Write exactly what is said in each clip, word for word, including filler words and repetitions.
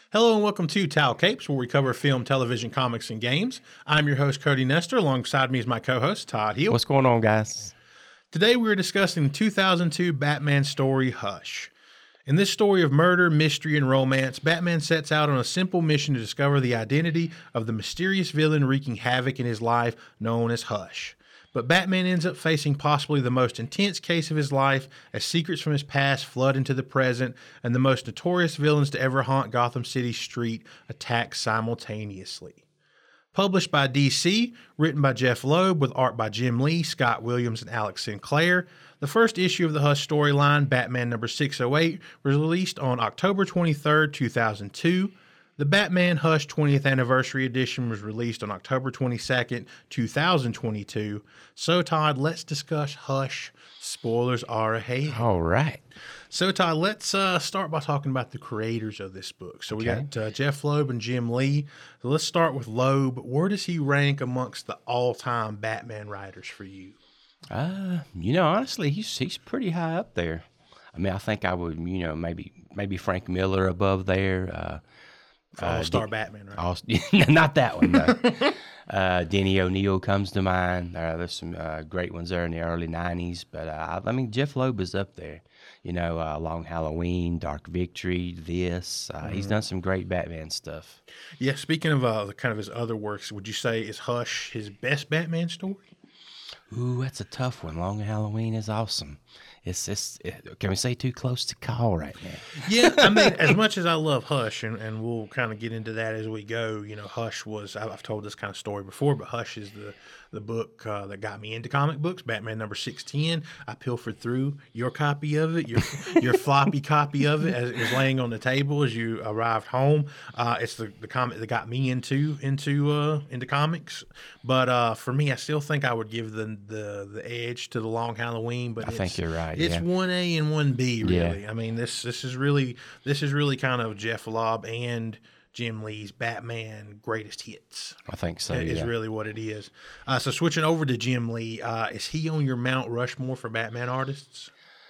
Hello and welcome to Towel Capes, where we cover film, television, comics, and games. I'm your host, Cody Nestor. Alongside me is my co-host, Todd Heel. What's going on, guys? Today we're discussing the two thousand two Batman story, Hush. In this story of murder, mystery, and romance, Batman sets out on a simple mission to discover the identity of the mysterious villain wreaking havoc in his life, known as Hush. But Batman ends up facing possibly the most intense case of his life as secrets from his past flood into the present and the most notorious villains to ever haunt Gotham City street attack simultaneously. Published by D C, written by Jeff Loeb with art by Jim Lee, Scott Williams, and Alex Sinclair, the first issue of the Hush storyline, Batman number six oh eight, was released on October twenty-third, two thousand two. The Batman Hush twentieth Anniversary Edition was released on October twenty-second, two thousand twenty-two. So, Todd, let's discuss Hush. Spoilers are ahead. All right. So, Todd, let's uh, start by talking about the creators of this book. So, we Okay. got uh, Jeff Loeb and Jim Lee. So, let's start with Loeb. Where does he rank amongst the all-time Batman writers for you? Uh, you know, honestly, he's he's pretty high up there. I mean, I think I would, you know, maybe maybe Frank Miller above there. Uh, All-Star uh, Batman, right? All, not that one, though. uh, Denny O'Neil comes to mind. Uh, there's some uh, great ones there in the early nineties. But, uh, I mean, Jeff Loeb is up there. You know, uh, Long Halloween, Dark Victory, this. Uh, Mm-hmm. He's done some great Batman stuff. Yeah, speaking of uh, kind of his other works, would you say is Hush his best Batman story? Ooh, that's a tough one. Long Halloween is awesome. It's it's. It, can we say too close to call right now? Yeah, I mean, as much as I love Hush, and, and we'll kind of get into that as we go, you know, Hush was, I've I've told this kind of story before, but Hush is the, the book uh, that got me into comic books, Batman number six ten. I pilfered through your copy of it, your your floppy copy of it as it was laying on the table as you arrived home. Uh, it's the, the comic that got me into into uh, into comics. But uh, for me, I still think I would give the the, the edge to the Long Halloween. But I it's, think you're right. It's yeah. one A and one B, really. Yeah. I mean, this this is really this is really kind of Jeff Loeb and Jim Lee's Batman greatest hits. I think so. Is yeah. really what it is. Uh, so switching over to Jim Lee, uh, is he on your Mount Rushmore for Batman artists?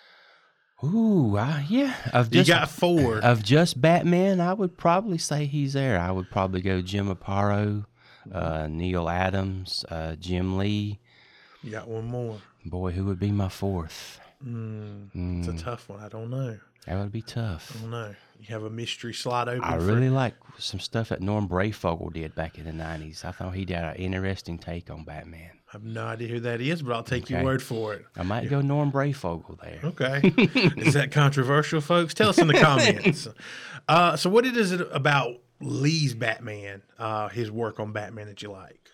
Ooh, uh, yeah. Of You just got four. of just Batman, I would probably say he's there. I would probably go Jim Aparo, uh, Neil Adams, uh, Jim Lee. You got one more. Boy, who would be my fourth? Mm, It's a tough one. I don't know. That would be tough. I don't know. You have a mystery slot open. I for- really like some stuff that Norm Brayfogle did back in the nineties. I thought he did an interesting take on Batman. I have no idea who that is, but I'll take your Okay. word for it. I might go Norm Brayfogle there. Okay. Is that controversial, folks? Tell us in the comments. Uh, so what is it about Lee's Batman, uh, his work on Batman that you like?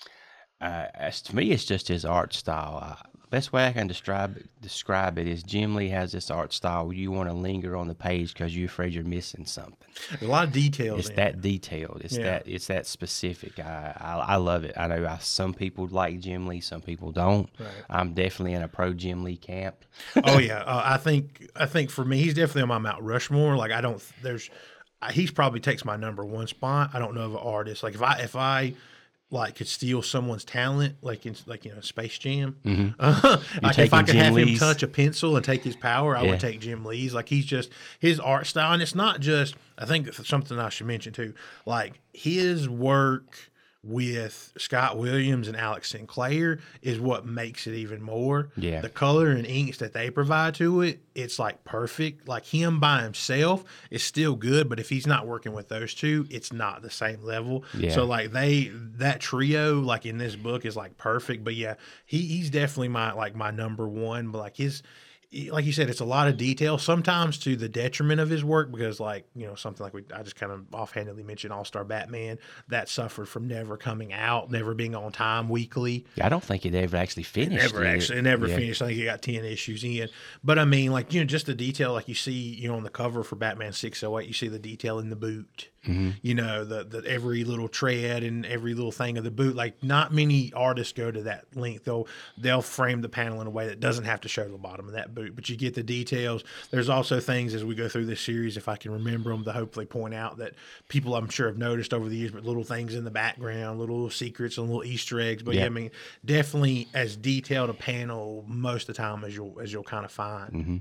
Uh, as to me, it's just his art style. Uh, best way I can describe describe it is Jim Lee has this art style where you want to linger on the page because you're afraid you're missing something. There's a lot of details It's in that it. detailed. It's Yeah. that it's that specific. I, I I love it. I know I, some people like Jim Lee, some people don't. Right. I'm definitely in a pro Jim Lee camp. Oh yeah, uh, I think I think for me, he's definitely on my Mount Rushmore. Like I don't, there's, uh, he's probably takes my number one spot. I don't know of an artist like if I if I like could steal someone's talent, like in like you know Space Jam. Mm-hmm. Uh, like if I taking could Jim have him Lee's? touch a pencil and take his power, I Yeah. would take Jim Lee's. Like he's just his art style, and it's not just. I think it's something I should mention too. Like his work with Scott Williams and Alex Sinclair is what makes it even more. Yeah. The color and inks that they provide to it, it's like perfect. Like him by himself is still good, but if he's not working with those two, it's not the same level. Yeah. So like they that trio, like in this book, is like perfect. But yeah, he he's definitely my like my number one. But like his like you said, it's a lot of detail, sometimes to the detriment of his work, because like, you know, something like we, I just kind of offhandedly mentioned All-Star Batman, that suffered from never coming out, never being on time weekly. Yeah, I don't think it ever actually finished. Never did it? actually, it never Yeah. finished. I think it got ten issues in. But I mean, like, you know, just the detail, like you see, you know, on the cover for Batman six oh eight, you see the detail in the boot. Mm-hmm. You know, the, the every little tread and every little thing of the boot. Like, not many artists go to that length. They'll they'll frame the panel in a way that doesn't have to show the bottom of that boot, but you get the details. There's also things as we go through this series, if I can remember them, to hopefully point out that people I'm sure have noticed over the years, but little things in the background, little secrets and little Easter eggs. But yeah, Yeah. I mean, definitely as detailed a panel most of the time as you'll as you'll kind of find. Mm-hmm.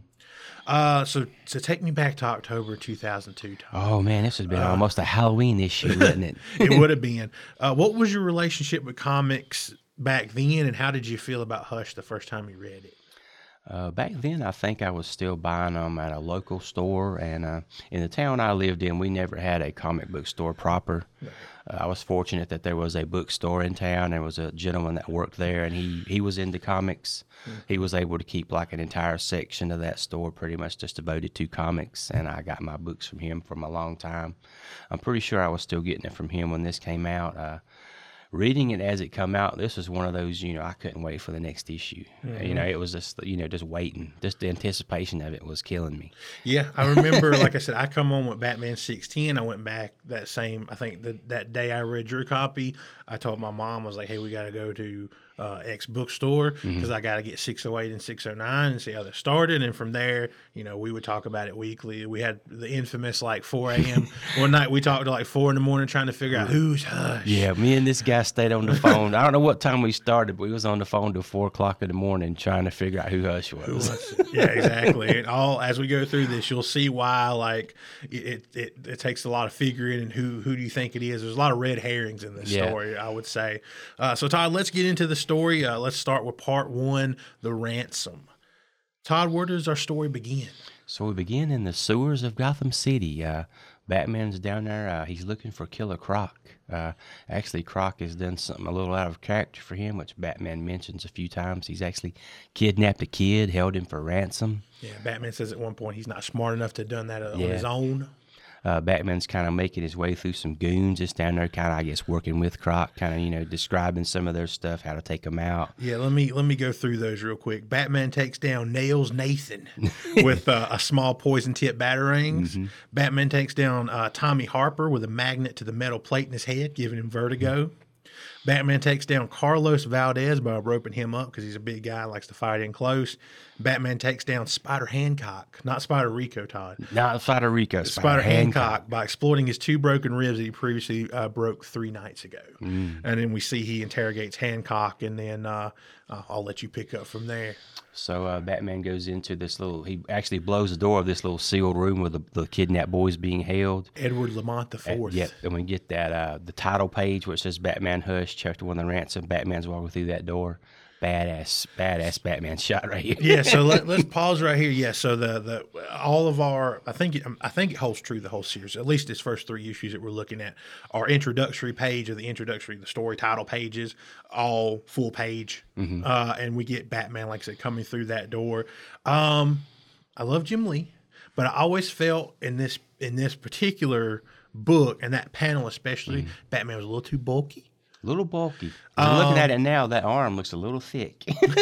Uh, so so take me back to October two thousand two, Tom. Oh man, this has been Uh, almost a Halloween issue, wasn't it? It would have been. Uh, what was your relationship with comics back then, and how did you feel about Hush the first time you read it? Uh, back then, I think I was still buying them at a local store, and uh, in the town I lived in, we never had a comic book store proper. Uh, I was fortunate that there was a bookstore in town. There was a gentleman that worked there, and he, he was into comics. He was able to keep like an entire section of that store pretty much just devoted to comics, and I got my books from him from a long time. I'm pretty sure I was still getting it from him when this came out. Uh, reading it as it come out, this was one of those, you know, I couldn't wait for the next issue. You know, it was just, you know, just waiting. Just the anticipation of it was killing me. Yeah, I remember, like I said, I come on with Batman six ten. I went back that same, I think the, that day I read your copy, I told my mom, I was like, hey, we got to go to uh, X bookstore because I got to get six oh eight and six oh nine and see how they started. And from there, you know, we would talk about it weekly. We had the infamous like four a.m. One night we talked to like four in the morning trying to figure out who's Hush. Yeah, me and this guy stayed on the phone. I don't know what time we started, but we was on the phone till four o'clock in the morning trying to figure out who Hush was. Yeah, exactly. And all as we go through this, you'll see why. Like it, it, it takes a lot of figuring and who who do you think it is. There's a lot of red herrings in this Yeah. story, I would say. Uh, so Todd, let's get into the story. Uh, let's start with part one, the ransom. Todd, where does our story begin? So we begin in the sewers of Gotham City. Uh, Batman's down there. Uh, he's looking for Killer Croc. Uh, actually, Croc has done something a little out of character for him, which Batman mentions a few times. He's actually kidnapped a kid, held him for ransom. Yeah, Batman says at one point he's not smart enough to have done that on Yeah. his own. Uh, Batman's kind of making his way through some goons just down there, kind of, I guess, working with Croc, kind of, you know, describing some of their stuff, how to take them out. Yeah, let me let me go through those real quick. Batman takes down Nails Nathan with uh, a small poison tip batarangs. Mm-hmm. Batman takes down uh, Tommy Harper with a magnet to the metal plate in his head, giving him vertigo. Batman takes down Carlos Valdez by roping him up because he's a big guy and likes to fight in close. Batman takes down Spider Hancock, not Spider Rico, Todd. Not Spider Rico, Spider, Spider Hancock. Hancock by exploiting his two broken ribs that he previously uh, broke three nights ago. Mm. And then we see he interrogates Hancock, and then uh, uh, I'll let you pick up from there. So uh, Batman goes into this little, he actually blows the door of this little sealed room where the, the kidnapped boys being held. Edward Lamont the Uh, Fourth. Yep, and we get that, uh, the title page where it says Batman Hush, Chapter one, The Ransom. Batman's walking through that door. Badass, badass Batman shot right here. Yeah, so let, let's pause right here. Yeah, so the the all of our I think it, I think it holds true the whole series. At least its first three issues that we're looking at. Our introductory page or the introductory the story title pages all full page, uh, and we get Batman like I said coming through that door. Um, I love Jim Lee, but I always felt in this in this particular book and that panel especially, Batman was a little too bulky. A little bulky. I'm looking at it now, that arm looks a little thick.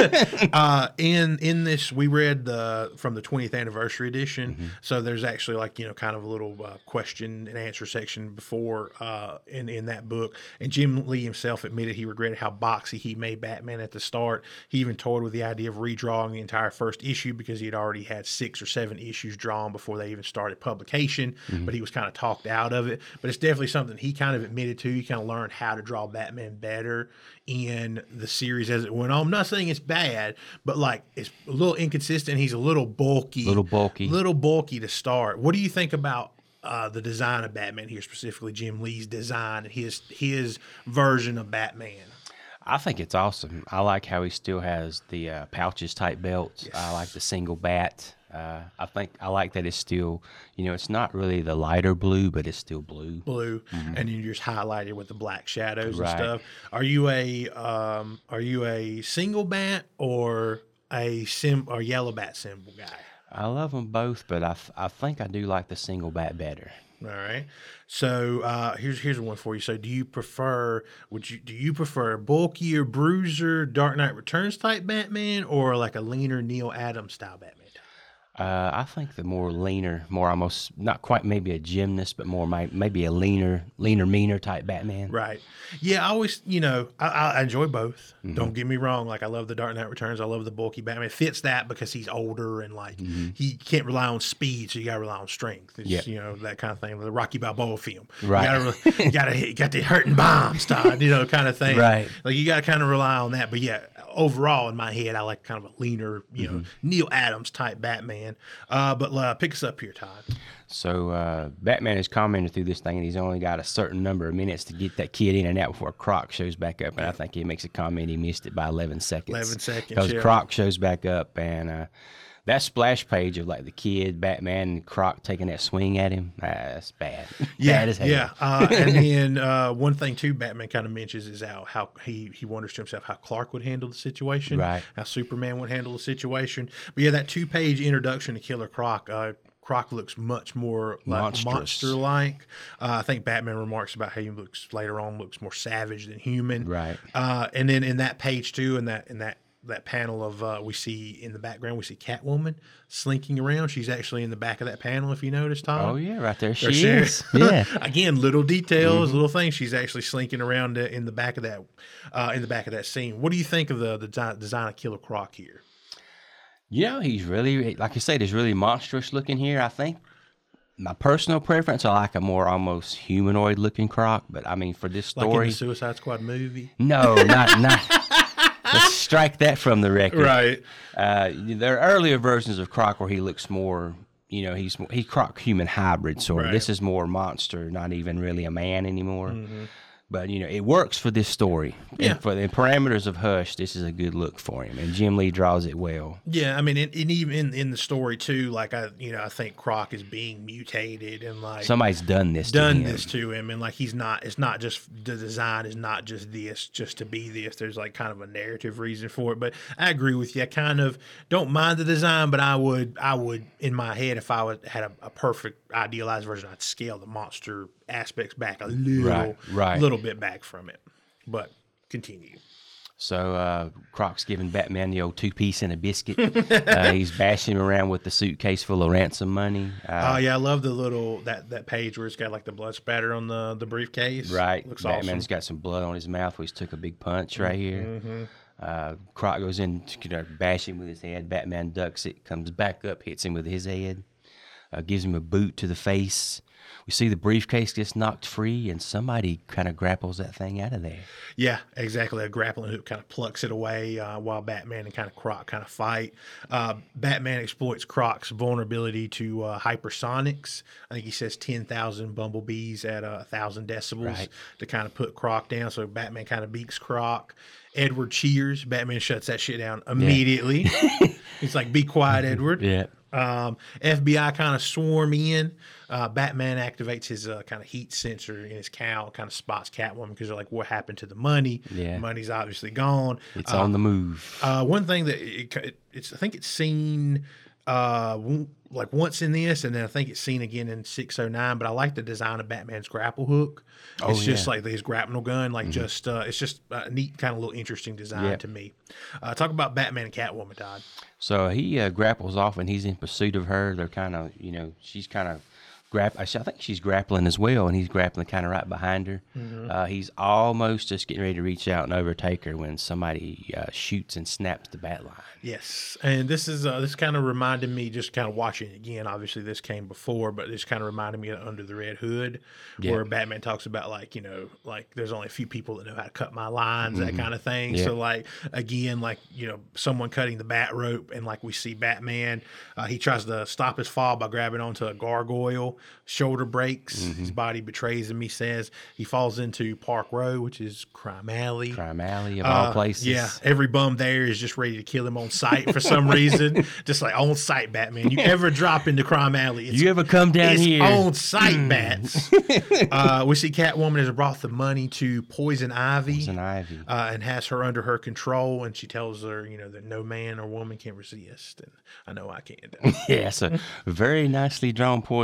Uh, in in this, we read the from the twentieth anniversary edition. Mm-hmm. So there's actually like you know kind of a little uh, question and answer section before uh, in in that book. And Jim Lee himself admitted he regretted how boxy he made Batman at the start. He even toyed with the idea of redrawing the entire first issue because he had already had six or seven issues drawn before they even started publication. Mm-hmm. But he was kind of talked out of it. But it's definitely something he kind of admitted to. He kind of learned how to draw Batman better in the series as it went on. I'm not saying it's bad, but like it's a little inconsistent. He's a little bulky, Little bulky. little bulky to start. What do you think about uh, the design of Batman here, specifically Jim Lee's design and his his version of Batman? I think it's awesome. I like how he still has the uh, pouches type belt. I like the single bat. Uh, I think I like that it's still, you know, it's not really the lighter blue, but it's still blue. Blue, and you just highlight it with the black shadows Right. and stuff. Are you a um, are you a single bat or a sim or yellow bat symbol guy? I love them both, but I, th- I think I do like the single bat better. All right. So uh, here's here's one for you. So do you prefer would you do you prefer a bulkier bruiser Dark Knight Returns type Batman or like a leaner Neil Adams style Batman? Uh, I think the more leaner, more almost not quite maybe a gymnast, but more my, maybe a leaner, leaner, meaner type Batman. Right. Yeah, I always, you know, I, I enjoy both. Mm-hmm. Don't get me wrong. Like, I love the Dark Knight Returns. I love the bulky Batman. It fits that because he's older and, like, mm-hmm. he can't rely on speed, so you got to rely on strength. It's, yep. you know, that kind of thing. The Rocky Balboa film. Right. You got to, you got the hurting bombs, Todd, you know, kind of thing. Right. Like, you got to kind of rely on that. But, yeah, overall, in my head, I like kind of a leaner, you mm-hmm. know, Neil Adams type Batman. Uh, but uh, pick us up here, Todd. So uh, Batman is commenting through this thing, and he's only got a certain number of minutes to get that kid in and out before Croc shows back up. And I think he makes a comment he missed it by eleven seconds. eleven seconds, because yeah. Croc shows back up, and uh, that splash page of like the kid, Batman, and Croc taking that swing at him, uh, that's bad. Yeah, bad as hell. yeah. Uh, and then uh, one thing too, Batman kind of mentions is how how he he wonders to himself how Clark would handle the situation, right? How Superman would handle the situation. But yeah, that two page introduction to Killer Croc. Uh, Croc looks much more like monster-like. Uh, I think Batman remarks about how he looks later on looks more savage than human. Right. Uh, and then in that page too, in that in that that panel of uh, we see in the background we see Catwoman slinking around. She's actually in the back of that panel. If you notice, Tom. Oh yeah, right there she, there she is. Yeah. Again, little details, mm-hmm. little things. She's actually slinking around in the back of that uh, in the back of that scene. What do you think of the the design of Killer Croc here? You know, he's really, like you said, he's really monstrous looking here. I think my personal preference, I like a more almost humanoid looking Croc. But I mean, for this story, like in the Suicide Squad movie. No, not not. Let's strike that from the record. Right. Uh, there are earlier versions of Croc where he looks more, you know, he's he's Croc human hybrid sort of. Right. This is more monster, not even really a man anymore. Mm-hmm. But, you know, it works for this story. Yeah. And for the parameters of Hush, this is a good look for him. And Jim Lee draws it well. Yeah, I mean, and, and even in, in the story, too, like, I, you know, I think Croc is being mutated and, like... Somebody's done this done to him. this to him. And, like, he's not... It's not just... The design is not just this, just to be this. There's, like, kind of a narrative reason for it. But I agree with you. I kind of don't mind the design, but I would, I would in my head, if I would, had a, a perfect idealized version, I'd scale the monster aspects back a little, right, right. little bit back from it. But continue. So uh, Croc's giving Batman the old two-piece and a biscuit. uh, he's bashing him around with the suitcase full of ransom money. Oh, uh, uh, yeah, I love the little, that, that page where it's got like the blood spatter on the, the briefcase. Right. Looks Batman's awesome. got some blood on his mouth where he's took a big punch right here. Mm-hmm. Uh, Croc goes in to you know, bash him with his head. Batman ducks it, comes back up, hits him with his head, uh, gives him a boot to the face. We see the briefcase gets knocked free, and somebody kind of grapples that thing out of there. Yeah, exactly. A grappling hook kind of plucks it away uh, while Batman and kind of Croc kind of fight. Uh, Batman exploits Croc's vulnerability to uh, hypersonics. I think he says ten thousand bumblebees at uh, one thousand decibels right. to kind of put Croc down. So Batman kind of beaks Croc. Edward cheers. Batman shuts that shit down immediately. Yeah. He's like, be quiet, Edward. Yeah. Um, F B I kind of swarm in. Uh, Batman activates his uh, kind of heat sensor in his cowl, kind of spots Catwoman because they're like, what happened to the money? Yeah. The money's obviously gone. It's uh, on the move. Uh, one thing that it, it, it's, I think it's seen uh, like once in this, and then I think it's seen again in six oh nine, but I like the design of Batman's grapple hook. Oh, it's just yeah. like his grapnel gun, like mm-hmm. just, uh, it's just a neat kind of little interesting design yep. to me. Uh, talk about Batman and Catwoman, Todd. So he uh, grapples off and he's in pursuit of her. They're kind of, you know, she's kind of grap. I think she's grappling as well, and he's grappling kind of right behind her. Mm-hmm. Uh, he's almost just getting ready to reach out and overtake her when somebody uh, shoots and snaps the bat line. Yes, and this is uh, this kind of reminded me, just kind of watching it again. Obviously, this came before, but this kind of reminded me of Under the Red Hood, yeah. where Batman talks about like you know, like there's only a few people that know how to cut my lines, mm-hmm. that kind of thing. Yeah. So like again, like you know, someone cutting the bat rope, and like we see Batman, uh, he tries to stop his fall by grabbing onto a gargoyle. Shoulder breaks, mm-hmm. his body betrays him. He says he falls into Park Row, which is Crime Alley. Crime Alley of uh, all places. Yeah, every bum there is just ready to kill him on sight for some reason. Just like on sight, Batman. You ever drop into Crime Alley? It's, you ever come down it's here? On sight, bats. uh, we see Catwoman has brought the money to Poison Ivy. Poison Ivy. Uh, and has her under her control, and she tells her, you know, that no man or woman can resist, and I know I can't. Yeah, so very nicely drawn Poison Ivy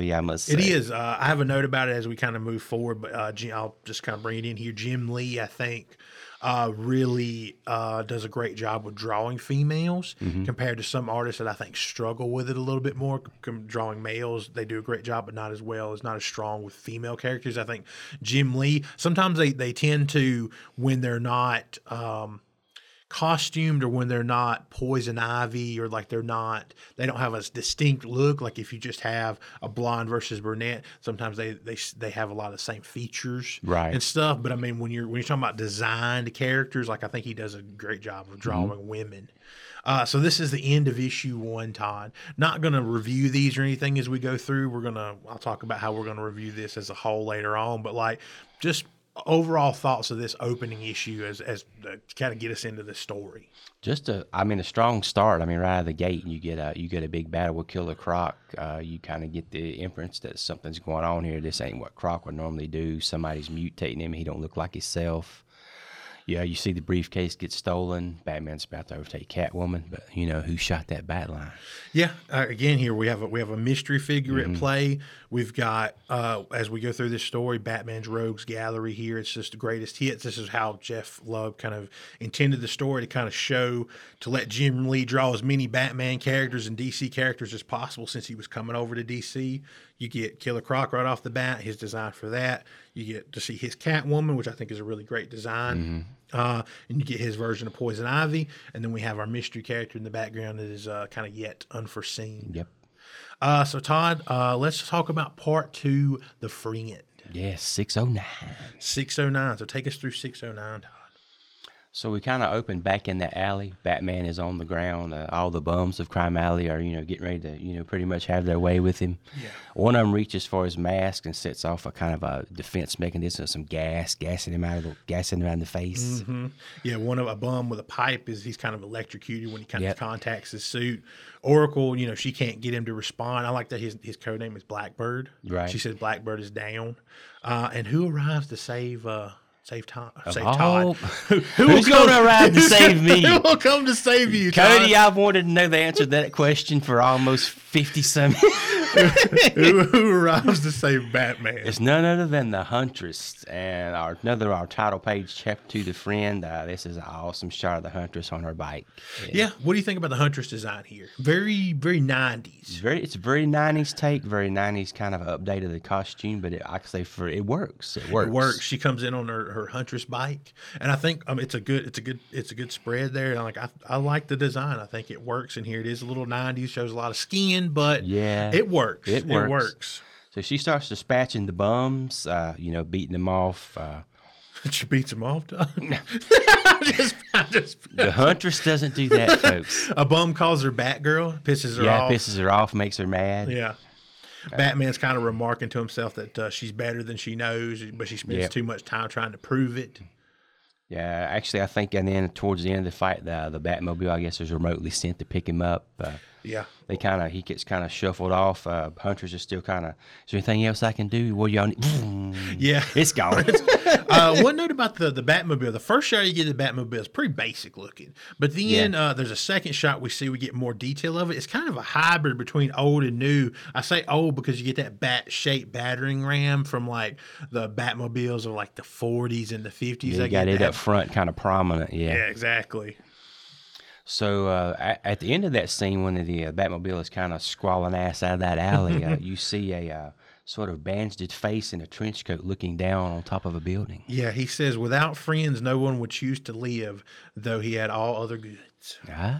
movie, I must say. It is. Uh, I have a note about it as we kind of move forward, but uh, Jim, I'll just kind of bring it in here. Jim Lee, I think, uh, really uh, does a great job with drawing females Mm-hmm. compared to some artists that I think struggle with it a little bit more. Com- drawing males, they do a great job, but not as well. It's not as strong with female characters. I think Jim Lee, sometimes they, they tend to, when they're not um, costumed or when they're not Poison Ivy or like they're not, they don't have a distinct look. Like if you just have a blonde versus brunette, sometimes they they they have a lot of the same features Right. and stuff. But I mean, when you're when you're talking about designed characters, like I think he does a great job of drawing Mm-hmm. women. Uh, so this is the end of issue one, Todd. Not going to review these or anything as we go through. We're gonna I'll talk about how we're going to review this as a whole later on. But like just overall thoughts of this opening issue as as to kind of get us into the story. Just a, I mean, a strong start. I mean, right out of the gate, you get a you get a big battle with Killer Croc. Uh, you kind of get the inference that something's going on here. This ain't what Croc would normally do. Somebody's mutating him. He don't look like himself. Yeah, you see the briefcase get stolen. Batman's about to overtake Catwoman, but you know who shot that bat line? Yeah, uh, again here we have a, we have a mystery figure at play. We've got uh, as we go through this story, Batman's Rogues Gallery here. It's just the greatest hits. This is how Jeff Lubb kind of intended the story to kind of show to let Jim Lee draw as many Batman characters and D C characters as possible since he was coming over to D C. You get Killer Croc right off the bat, his design for that. You get to see his Catwoman, which I think is a really great design. Uh, and you get his version of Poison Ivy. And then we have our mystery character in the background that is uh, kind of yet unforeseen. Yep. Uh, so, Todd, uh, let's talk about part two, The Friend. Yes, six oh nine. six oh nine. So take us through six oh nine, Todd. So we kind of open back in that alley. Batman is on the ground. Uh, all the bums of Crime Alley are, you know, getting ready to, you know, pretty much have their way with him. Yeah. One of them reaches for his mask and sets off a kind of a defense mechanism, some gas, gassing him out of the, gassing him out in the face. Mm-hmm. Yeah, one of a bum with a pipe is he's kind of electrocuted when he kind Yep. of contacts his suit. Oracle, you know, she can't get him to respond. I like that his his code name is Blackbird. Right. She says Blackbird is down. Uh, and who arrives to save uh save Tom save all- Todd? Who, who Who's will come- gonna arrive to who's save gonna- me? Who will come to save you, Cody, Todd? I've wanted to know the answer to that question for almost fifty some. who, who arrives to save Batman? It's none other than the Huntress, and our another our title page chapter two, The Friend. Uh, this is an awesome shot of the Huntress on her bike. Yeah, what do you think about the Huntress design here? Very, very It's nineties. very, it's a very nineties take, very nineties kind of update of the costume, but it, I can say for it works. It works. It works. She comes in on her, her Huntress bike, and I think um, it's a good, it's a good, it's a good spread there. And like I, I like the design. I think it works. And here it is, a little nineties, shows a lot of skin, but Yeah, it works. it works. It works. So she starts dispatching the bums, uh, you know, beating them off. Uh, She beats him off. Doug. I just, I just, the Huntress doesn't do that, folks. a bum calls her Batgirl, pisses her Yeah, off. it pisses her off, makes her mad. Yeah. Batman's kind of remarking to himself that uh, she's better than she knows, but she spends Yep. too much time trying to prove it. Yeah, actually, I think, and then towards the end of the fight, the the Batmobile, I guess, is remotely sent to pick him up. Uh, Yeah. they kind of he gets kind of shuffled off. Uh, Huntress is still kind of. Is there anything else I can do? What do y'all need? Yeah. It's gone. uh, one note about the, the Batmobile. The first shot you get of the Batmobile is pretty basic looking. But then uh, there's a second shot we see we get more detail of it. It's kind of a hybrid between old and new. I say old because you get that bat-shaped battering ram from like the Batmobiles of like the forties and the fifties. You They got get it that- up front, kind of prominent. Yeah. Yeah, exactly. So uh, at, at the end of that scene, when the uh, Batmobile is kind of squalling ass out of that alley, uh, you see a uh, sort of bandaged face in a trench coat looking down on top of a building. Yeah, he says, without friends, no one would choose to live, though he had all other goods. Ah.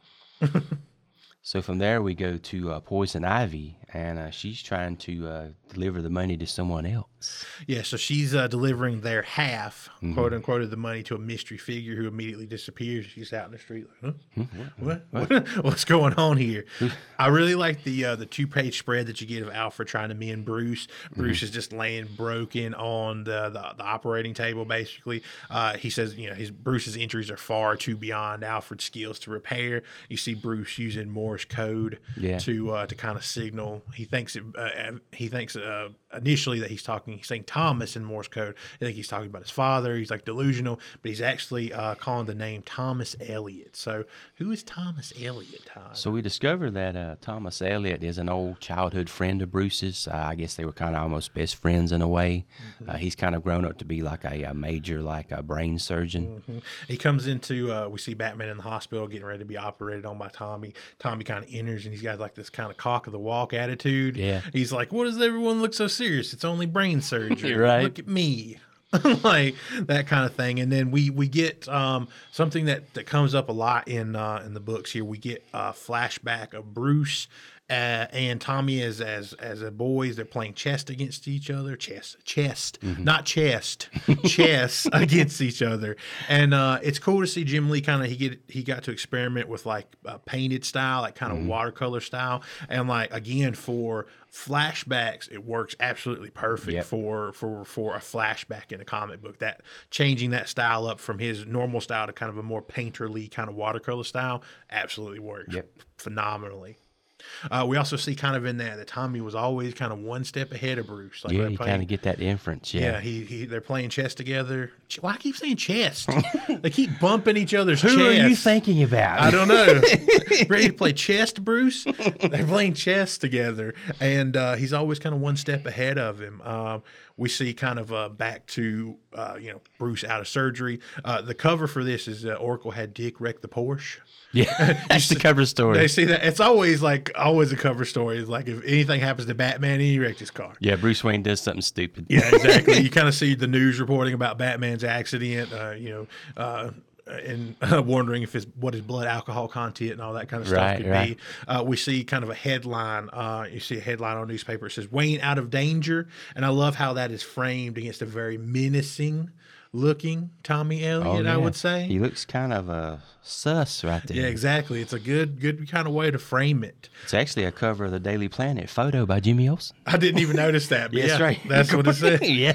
So from there we go to uh, Poison Ivy, and uh, she's trying to uh, deliver the money to someone else. Yeah, so she's uh, delivering their half, quote unquote, of the money to a mystery figure who immediately disappears. She's out in the street, like, huh? What? What? What's going on here? I really like the uh, the two page spread that you get of Alfred trying to mend Bruce. Bruce is just laying broken on the the, the operating table. Basically, uh, he says, you know, his Bruce's injuries are far too beyond Alfred's skills to repair. You see Bruce using Morse code Yeah. to uh, to kind of signal. He thinks it, uh, he thinks uh, initially that he's talking, he's saying Thomas in Morse code. I think he's talking about his father. He's like delusional, but he's actually uh, calling the name Thomas Elliot. So who is Thomas Elliot, Todd? So we discovered that uh, Thomas Elliot is an old childhood friend of Bruce's. Uh, I guess they were kind of almost best friends in a way. Mm-hmm. Uh, he's kind of grown up to be like a, a major, like a brain surgeon. Mm-hmm. He comes into, uh, we see Batman in the hospital getting ready to be operated on by Tommy. Tommy kind of enters, and he's got like this kind of cock of the walk attitude. Yeah. He's like, what does everyone look so serious? It's only brain surgery. Right. Look at me. Like that kind of thing. And then we we get um, something that, that comes up a lot in uh, in the books here. We get a flashback of Bruce Uh, and Tommy as as as a boys, they're playing chess against each other. Chess, chest, mm-hmm. not chest, chess against each other. And uh, it's cool to see Jim Lee kind of he get he got to experiment with like uh, painted style, like kind of mm-hmm. watercolor style, and like again for flashbacks, it works absolutely perfect yep. for for for a flashback in a comic book. That changing that style up from his normal style to kind of a more painterly kind of watercolor style absolutely works yep. phenomenally. Uh, we also see kind of in that that Tommy was always kind of one step ahead of Bruce. Like yeah, you kind of get that inference. Yeah, yeah. He, he they're playing chess together. Why I keep saying chest? They keep bumping each other's Who chest. are you thinking about? I don't know. Ready to play chess, Bruce? They're playing chess together, and uh, he's always kind of one step ahead of him. Um, we see kind of uh, back to uh, you know Bruce out of surgery. Uh, the cover for this is uh, Oracle had Dick wreck the Porsche. Yeah, that's the cover story. They see that it's always like always a cover story. It's like if anything happens to Batman, he wrecked his car. Yeah, Bruce Wayne does something stupid. Yeah, exactly. You kind of see the news reporting about Batman's accident. Uh, you know, uh, and uh, wondering if his what his blood alcohol content and all that kind of stuff right, could right. be. Uh, we see kind of a headline. Uh, you see a headline on a newspaper. It says Wayne out of danger, and I love how that is framed against a very menacing looking Tommy Elliot, oh, yeah. I would say. He looks kind of uh, sus right there. Yeah, exactly. It's a good good kind of way to frame it. It's actually a cover of the Daily Planet photo by Jimmy Olsen. I didn't even notice that. But yeah, yeah, that's right. That's what it said. Yeah.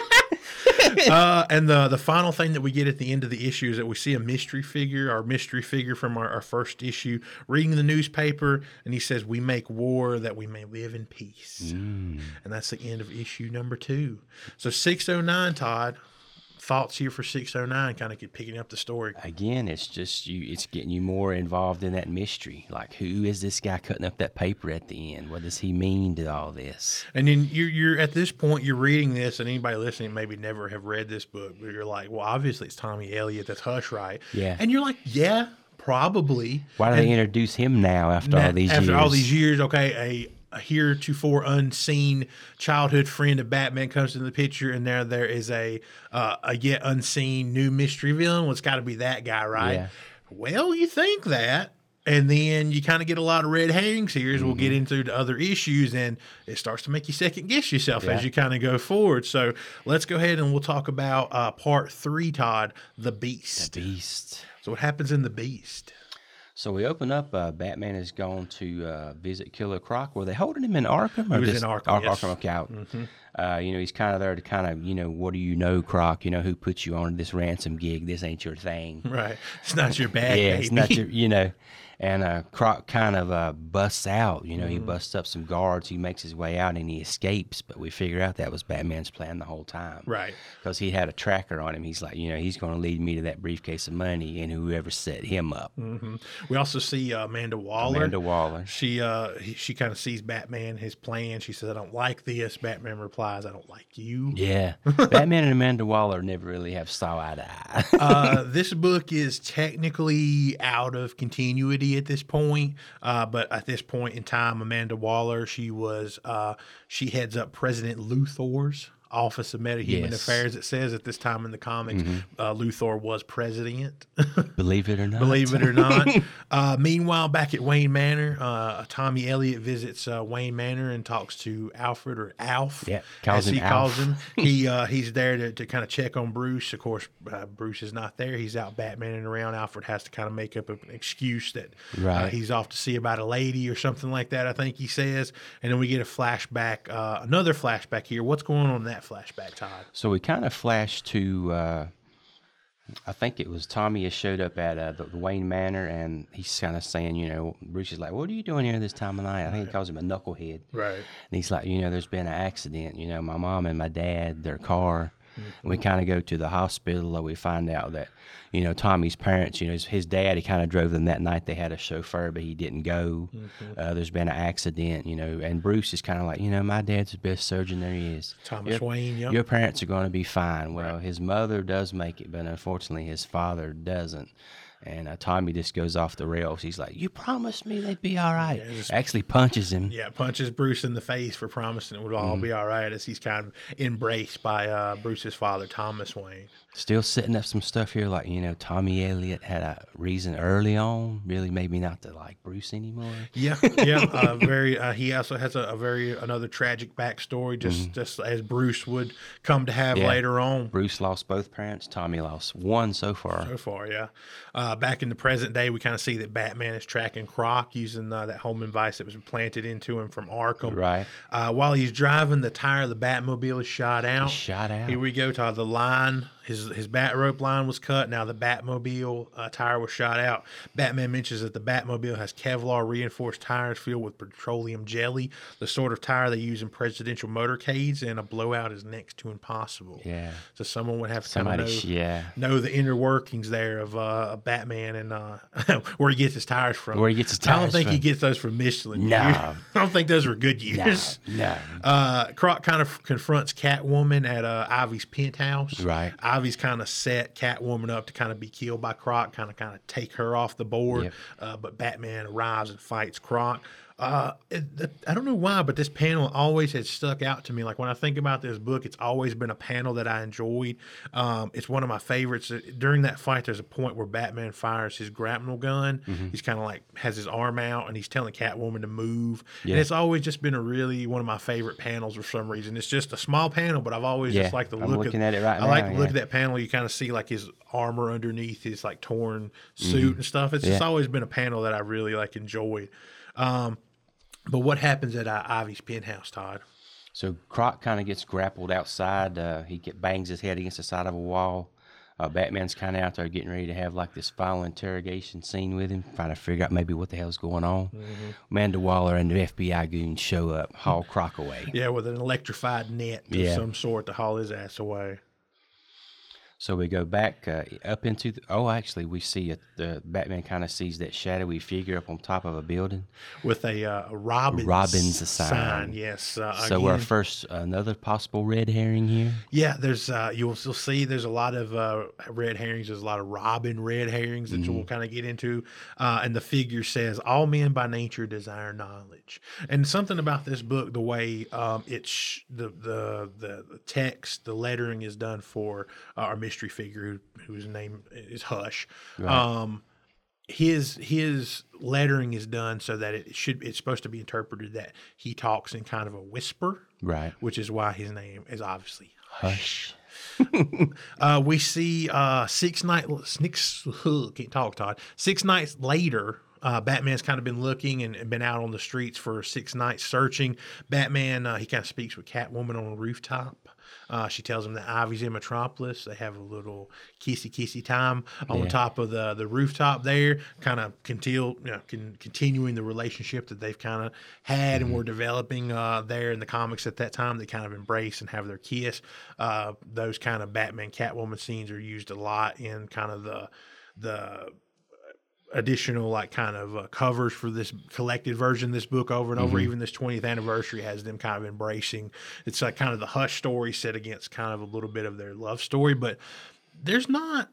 uh, and the the final thing that we get at the end of the issue is that we see a mystery figure, our mystery figure from our, our first issue, reading the newspaper, and he says, "We make war that we may live in peace." Mm. And that's the end of issue number two. So six oh nine, Todd. Thoughts here for six oh nine, kind of get picking up the story. Again, it's just you. It's getting you more involved in that mystery. Like, who is this guy cutting up that paper at the end? What does he mean to all this? And then you're, you're at this point, you're reading this, and anybody listening maybe never have read this book, but you're like, well, obviously it's Tommy Elliot. That's Hush, right? Yeah. And you're like, yeah, probably. Why do and they introduce him now after now, all these after years? After all these years, okay, a a heretofore unseen childhood friend of Batman comes into the picture, and there there is a uh, a yet unseen new mystery villain. Well, it's got to be that guy, right? Yeah. Well, you think that, and then you kind of get a lot of red herrings here as mm-hmm. we'll get into the other issues, and it starts to make you second guess yourself yeah. as you kind of go forward. So let's go ahead and we'll talk about uh, part three, Todd, The Beast. The Beast. So what happens in The Beast? So we open up. Uh, Batman has gone to uh, visit Killer Croc. Were they holding him in Arkham? Or he was just, in Arkham. Ar- yes. Arkham, okay. Out. Mm-hmm. Uh, you know, he's kind of there to kind of, you know, what do you know, Croc? You know, who put you on this ransom gig? This ain't your thing. Right. It's not your bag, yeah, baby. it's not your, you know. And uh, Croc kind of uh, busts out. You know, mm. he busts up some guards. He makes his way out and he escapes. But we figure out that was Batman's plan the whole time. Right. Because he had a tracker on him. He's like, you know, he's going to lead me to that briefcase of money and whoever set him up. Mm-hmm. We also see uh, Amanda Waller. Amanda Waller. She uh, he, she kind of sees Batman, his plan. She says, I don't like this. Batman replies, I don't like you. Yeah. Batman and Amanda Waller never really have saw eye to eye. uh, this book is technically out of continuity at this point, uh, but at this point in time, Amanda Waller, she was uh, she heads up President Luthor's Office of Metahuman yes. Affairs. It says at this time in the comics, mm-hmm. uh, Luthor was president. Believe it or not. Believe it or not. uh, meanwhile, back at Wayne Manor, uh, Tommy Elliot visits uh, Wayne Manor and talks to Alfred, or Alf, yeah, calls as he him calls Alf. him. he uh, he's there to, to kind of check on Bruce. Of course, uh, Bruce is not there. He's out Batmaning around. Alfred has to kind of make up an excuse that right. uh, he's off to see about a lady or something like that, I think he says. And then we get a flashback, uh, another flashback here. What's going on in that flashback, Todd? So we kind of flash to uh, I think it was Tommy has showed up at uh, the, the Wayne Manor, and he's kind of saying, you know, Bruce is like, "What are you doing here this time of night?" I think he calls him a knucklehead. Right. And he's like, you know, there's been an accident. You know, my mom and my dad, their car. Mm-hmm. We kind of go to the hospital, and we find out that, you know, Tommy's parents, you know, his, his dad, he kind of drove them that night. They had a chauffeur, but he didn't go. Mm-hmm. Uh, there's been an accident, you know, and Bruce is kind of like, you know, my dad's the best surgeon there is. Thomas your, Wayne, yep. Your parents are going to be fine. Well, right. His mother does make it, but unfortunately his father doesn't. And uh, Tommy just goes off the rails. He's like, "You promised me they'd be all right." Yeah, just, actually punches him. Yeah, punches Bruce in the face for promising it would all mm-hmm. be all right, as he's kind of embraced by uh, Bruce's father, Thomas Wayne. Still setting up some stuff here, like, you know, Tommy Elliott had a reason early on, really made me not to like Bruce anymore. Yeah, yeah. uh, very. Uh, he also has a, a very another tragic backstory, just mm-hmm. just as Bruce would come to have yeah. later on. Bruce lost both parents. Tommy lost one so far. So far, yeah. Uh, back in the present day, we kind of see that Batman is tracking Croc using uh, that home device that was implanted into him from Arkham. Right. Uh, while he's driving, the tire of the Batmobile is shot out. It's shot out. Here we go to the line. His his bat rope line was cut. Now the Batmobile uh, tire was shot out. Batman mentions that the Batmobile has Kevlar reinforced tires filled with petroleum jelly, the sort of tire they use in presidential motorcades, and a blowout is next to impossible. Yeah. So someone would have to Somebody, know, yeah. know the inner workings there of uh, Batman and uh, where he gets his tires from. Where he gets his tires I don't think from. he gets those from Michelin. No. I don't think those were good years. No. no. Uh, Croc kind of confronts Catwoman at uh, Ivy's penthouse. Right. Ivy's kind of set Catwoman up to kind of be killed by Croc, kind of kind of take her off the board. Yep. Uh, but Batman arrives and fights Croc. Uh, it, it, I don't know why, but this panel always has stuck out to me. Like when I think about this book, it's always been a panel that I enjoyed. Um, it's one of my favorites. During that fight, there's a point where Batman fires his grapnel gun. Mm-hmm. He's kind of like has his arm out and he's telling Catwoman to move. Yeah. And it's always just been a really one of my favorite panels for some reason. It's just a small panel, but I've always yeah, just liked the I'm look looking of, at it right I now, like the yeah. look of that panel. You kind of see like his armor underneath his like torn suit mm-hmm. and stuff. It's yeah. just always been a panel that I really like enjoyed. Um, But what happens at uh, Ivy's penthouse, Todd? So Croc kind of gets grappled outside. Uh, he get, bangs his head against the side of a wall. Uh, Batman's kind of out there getting ready to have like this final interrogation scene with him, trying to figure out maybe what the hell's going on. Mm-hmm. Amanda Waller and the F B I goons show up, haul Croc away. Yeah, with an electrified net of yeah. some sort to haul his ass away. So we go back uh, up into the, oh, actually, we see it. The Batman kind of sees that shadowy figure up on top of a building with a, uh, a Robin's, Robin's sign. sign yes. Uh, so again, our first another possible red herring here. Yeah, there's uh, you'll still see there's a lot of uh, red herrings. There's a lot of Robin red herrings that mm-hmm. we'll kind of get into. Uh, and the figure says, "All men by nature desire knowledge." And something about this book, the way um, it's the, the the the text, the lettering is done for uh, our mystery figure whose name is Hush. Right. Um, his his lettering is done so that it should it's supposed to be interpreted that he talks in kind of a whisper, right? Which is why his name is obviously Hush. uh, we see uh, six nights. Six can't talk, Todd. Six nights later. Uh, Batman's kind of been looking and, and been out on the streets for six nights searching. Batman, uh, he kind of speaks with Catwoman on a rooftop. Uh, she tells him that Ivy's in Metropolis. They have a little kissy kissy time on yeah. top of the, the rooftop there, kind of continue, you know, con- continuing the relationship that they've kind of had mm-hmm. and were developing uh, there in the comics at that time. They kind of embrace and have their kiss. Uh, those kind of Batman Catwoman scenes are used a lot in kind of the the additional like kind of uh, covers for this collected version of this book over and over. Mm-hmm. Even this twentieth anniversary has them kind of embracing. It's like kind of the Hush story set against kind of a little bit of their love story, but there's not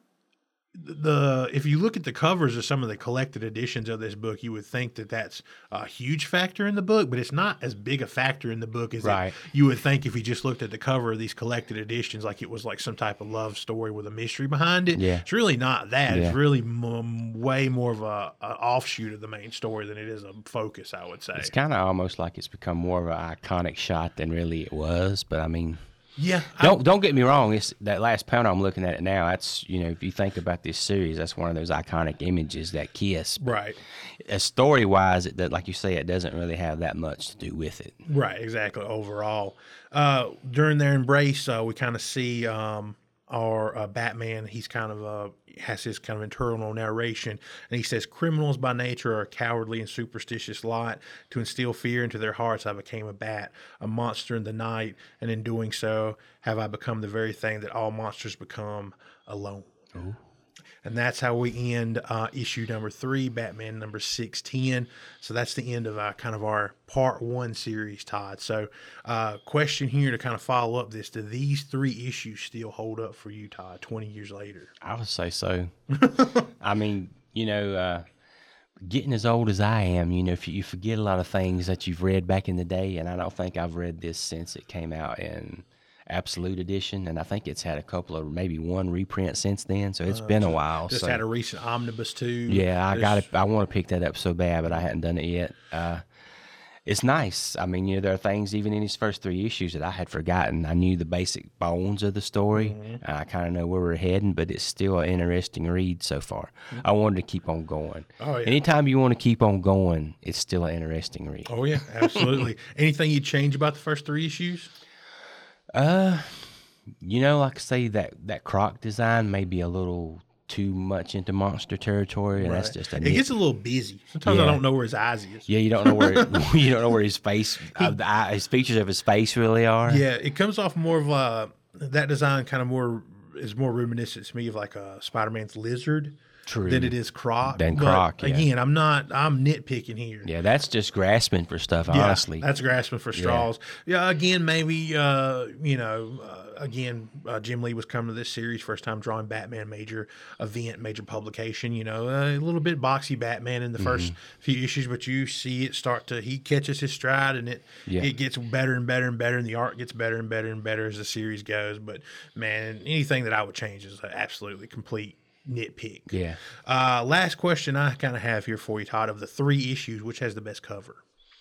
the if you look at the covers of some of the collected editions of this book, you would think that that's a huge factor in the book, but it's not as big a factor in the book as right. it, you would think if you just looked at the cover of these collected editions, like it was like some type of love story with a mystery behind it. Yeah. It's really not that. Yeah. It's really m- way more of a, a offshoot of the main story than it is a focus, I would say. It's kind of almost like it's become more of an iconic shot than really it was, but I mean... Yeah, don't I, don't get me wrong. It's that last panel. I'm looking at it now. That's you know, if you think about this series, that's one of those iconic images. That kiss, but right? Story wise, it that like you say, it doesn't really have that much to do with it. Right, exactly. Overall, uh, during their embrace, uh, we kind of see um, or uh, Batman, he's kind of uh, has his kind of internal narration, and he says, "Criminals by nature are a cowardly and superstitious lot. To instill fear into their hearts, I became a bat, a monster in the night, and in doing so, have I become the very thing that all monsters become, alone." Ooh. And that's how we end uh, issue number three, Batman number six ten. So that's the end of uh, kind of our part one series, Todd. So uh, question here to kind of follow up this, do these three issues still hold up for you, Todd, twenty years later? I would say so. I mean, you know, uh, getting as old as I am, you know, if you, you forget a lot of things that you've read back in the day, and I don't think I've read this since it came out in Absolute Edition, and I think it's had a couple of maybe one reprint since then, so it's uh, been a while. Just so. had a recent omnibus too. Yeah, I got it. I want to pick that up so bad, but I hadn't done it yet. Uh, it's nice. I mean, you know, there are things even in his first three issues that I had forgotten. I knew the basic bones of the story, mm-hmm. and I kind of know where we're heading, but it's still an interesting read so far. Mm-hmm. I wanted to keep on going. Oh yeah. Anytime you want to keep on going, it's still an interesting read. Oh yeah, absolutely. Anything you'd change about the first three issues? Uh, you know, like I say, that, that Croc design may be a little too much into monster territory, and right. that's just a it nit. gets a little busy. Sometimes yeah. I don't know where his eyes is. Yeah, you don't know where you don't know where his face, uh, the eye, his features of his face really are. Yeah, it comes off more of a that design kind of more is more reminiscent to me of like a Spider-Man's lizard. True. Than it is Croc. Than Croc, yeah. Again, I'm not, I'm nitpicking here. Yeah, that's just grasping for stuff, yeah, honestly. That's grasping for straws. Yeah, yeah again, maybe, uh, you know, uh, again, uh, Jim Lee was coming to this series, first time drawing Batman major event, major publication, you know, uh, a little bit boxy Batman in the first mm-hmm. few issues, but you see it start to, he catches his stride, and it, yeah. it gets better and better and better, and the art gets better and better and better as the series goes. But, man, anything that I would change is absolutely complete nitpick. Yeah. Uh, last question I kind of have here for you, Todd. Of the three issues, which has the best cover?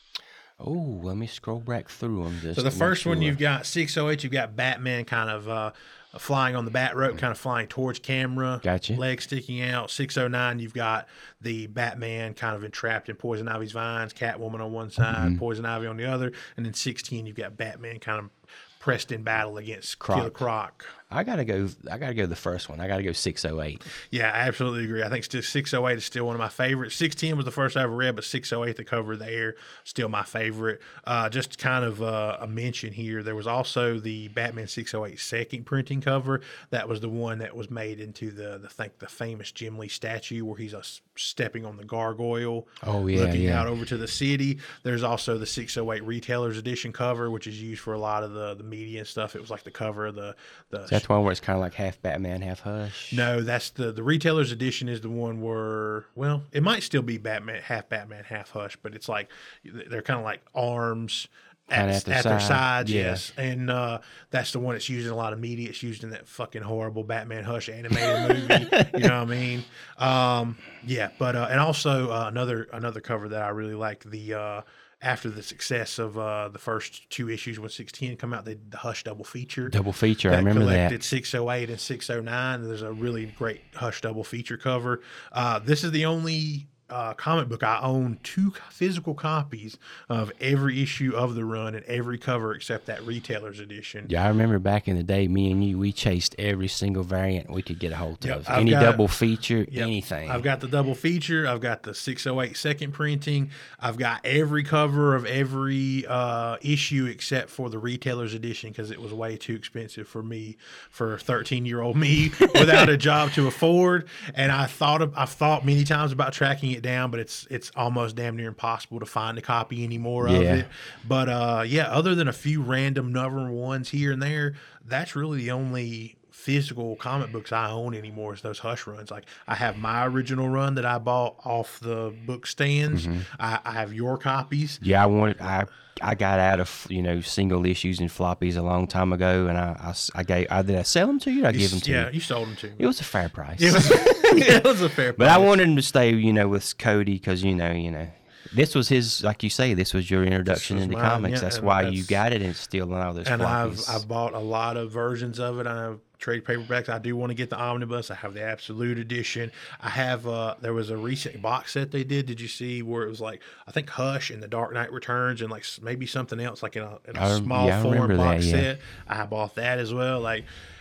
Oh, let me scroll back through them. Just so the first sure. one, you've got six oh eight. You've got Batman kind of uh, flying on the bat rope, kind of flying towards camera. Gotcha. Legs sticking out. six oh nine, you've got the Batman kind of entrapped in Poison Ivy's vines, Catwoman on one side, mm-hmm. Poison Ivy on the other. And then sixteen, you've got Batman kind of pressed in battle against Croc. Killer Croc. I gotta go. I gotta go the first one. I gotta go six oh eight. Yeah, I absolutely agree. I think still six oh eight is still one of my favorites. six ten was the first I ever read, but six oh eight, the cover there, still my favorite. Uh, just kind of uh, a mention here. There was also the Batman six oh eight second printing cover. That was the one that was made into the the think the famous Jim Lee statue where he's uh, stepping on the gargoyle. Oh yeah, looking yeah. out over to the city. There's also the six oh eight Retailers Edition cover, which is used for a lot of the the media and stuff. It was like the cover of the the. That's one where it's kind of like half Batman, half Hush. No, that's the the Retailers Edition is the one where, well, it might still be Batman, half Batman, half Hush, but it's like they're kind of like arms at, at, their, at side. their sides, yeah. yes. And uh, that's the one that's used in a lot of media. It's used in that fucking horrible Batman Hush animated movie. You know what I mean? Um, yeah, but uh, and also uh, another another cover that I really like, the. Uh, After the success of uh, the first two issues when six ten come out, they the Hush double feature. Double feature, I remember that. Collected six oh eight and six oh nine. There's a really great Hush double feature cover. Uh, this is the only uh, comic book I own two physical copies of every issue of the run and every cover except that Retailers Edition. Yeah, I remember back in the day, me and you, we chased every single variant we could get a hold yep, of. I've Any got, double feature, yep, anything. I've got the double feature. I've got the six oh eight second printing. I've got every cover of every uh, issue except for the Retailers Edition because it was way too expensive for me, for thirteen-year-old me without a job to afford. And I thought of, I've thought many times about tracking it down, but it's it's almost damn near impossible to find a copy anymore yeah. of it. But uh, yeah, other than a few random number ones here and there, that's really the only physical comic books I own anymore is those Hush runs. Like I have my original run that I bought off the book stands. Mm-hmm. I, I have your copies. Yeah, I wanted I I got out of you know single issues and floppies a long time ago, and I I, I gave I did I sell them to you? Or I you, give them to yeah, you. Yeah, you sold them to me. It was a fair price. It was, yeah, it was a fair price. But I wanted him to stay you know with Cody because you know you know. This was his, like you say, this was your introduction was into mine, comics. Yeah, that's why that's, you got it, and it's still in all those And floppies. I've I've bought a lot of versions of it. I have trade paperbacks. I do want to get the omnibus. I have the Absolute Edition. I have, uh, there was a recent box set they did. Did you see where it was like, I think Hush and The Dark Knight Returns and like maybe something else, like in a, in a I, small yeah, form box that, yeah. set. I bought that as well. Like,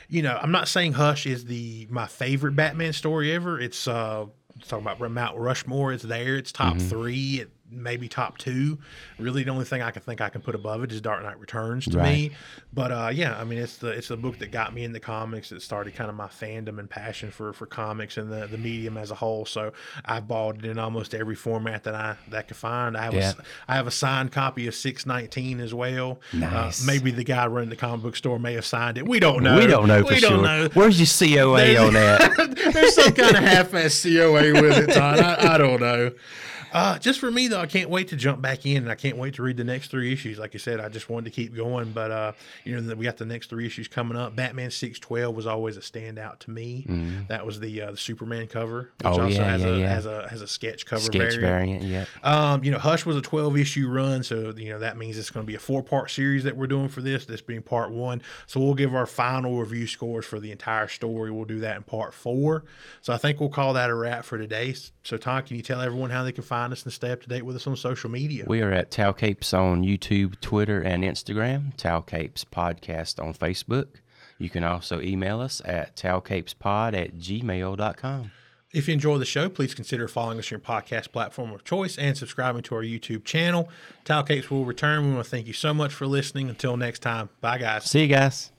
you know, I'm not saying Hush is the my favorite Batman story ever. It's uh, talking about Mount Rushmore. It's there. It's top mm-hmm. three. It, maybe top two. Really, the only thing I can think I can put above it is Dark Knight Returns to right. me. But uh, yeah, I mean, it's the it's the book that got me into comics. It started kind of my fandom and passion for for comics and the, the medium as a whole. So I've bought it in almost every format that I that I could find. I have yeah. a I have a signed copy of six nineteen as well. Nice. Uh, maybe the guy running the comic book store may have signed it. We don't know. We don't know for we don't sure. Know. Where's your C O A there's, on that? There's some kind of half-ass C O A with it, Todd. I, I don't know. Uh, just for me, though, I can't wait to jump back in, and I can't wait to read the next three issues. Like I said, I just wanted to keep going, but uh, you know, we got the next three issues coming up. Batman six twelve was always a standout to me. Mm-hmm. That was the uh, the Superman cover, which oh, also yeah, has, yeah, a, yeah. has a has a sketch cover sketch variant. variant. Yeah. Um, you know, Hush was a twelve issue run, so you know that means it's going to be a four part series that we're doing for this. This being part one, so we'll give our final review scores for the entire story. We'll do that in part four. So I think we'll call that a wrap for today. So Tom, can you tell everyone how they can find us and stay up to date with us on social media? We are at Tau Capes on YouTube, Twitter, and Instagram. Tau Capes Podcast on Facebook. You can also email us at taucapespod at gmail dot com. If you enjoy the show, please consider following us on your podcast platform of choice and subscribing to our YouTube channel. Tau Capes will return. We want to thank you so much for listening. Until next time, bye, guys. See you guys.